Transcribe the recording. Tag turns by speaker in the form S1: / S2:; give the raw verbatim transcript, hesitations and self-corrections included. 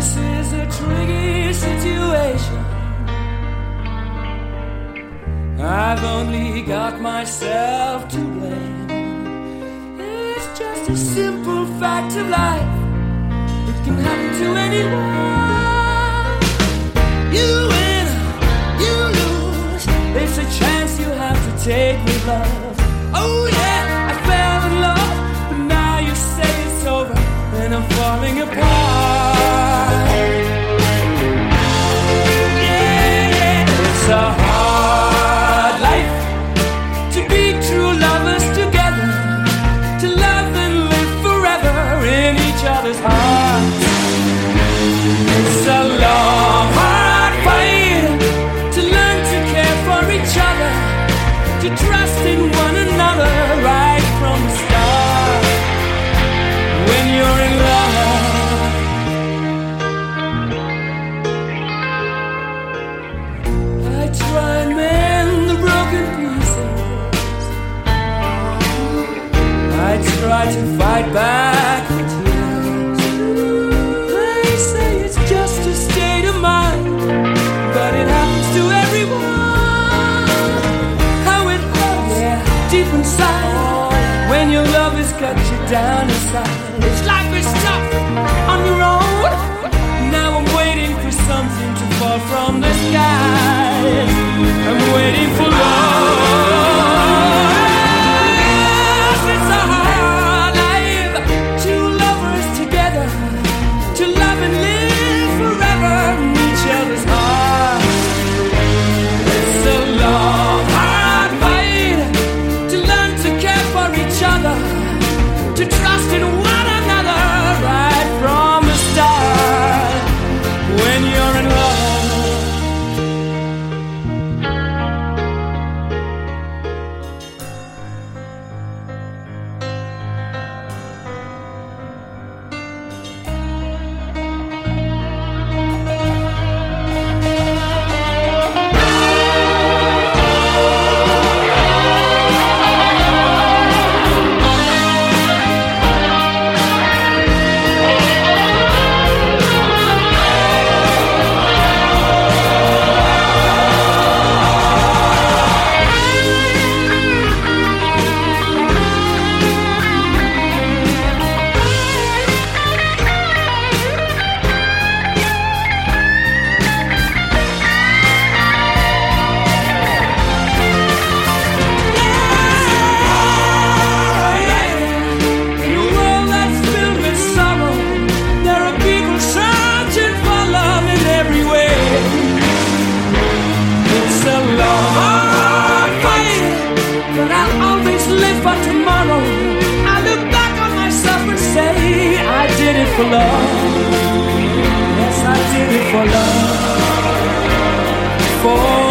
S1: This is a tricky situation. I've only got myself to blame. It's just a simple fact of life. It can happen to anyone. You win, you lose. It's a chance you have to take with love. Oh yeah, I fell in love, but now you say it's over, and I'm falling apart. Yeah, yeah, it's a hard life to be true lovers together, to love and live forever in each other's hearts. It's a long, hard fight to learn to care for each other, to trust in one another right from the start. When you're in love, I try and mend the broken pieces. I try to fight back the tears. They say it's just a state of mind, but it happens to everyone. How it hurts, yeah, deep inside, when your love has cut you down inside. It's life is tough on your own. Now I'm waiting for something to fall from the sky. I'm waiting for love. It's a hard life, two lovers together, to love and live forever in each other's hearts. It's a long, hard fight to learn to care for each other, to trust in one another right from the start. When you're in love, for love. Yes, I did it for love. For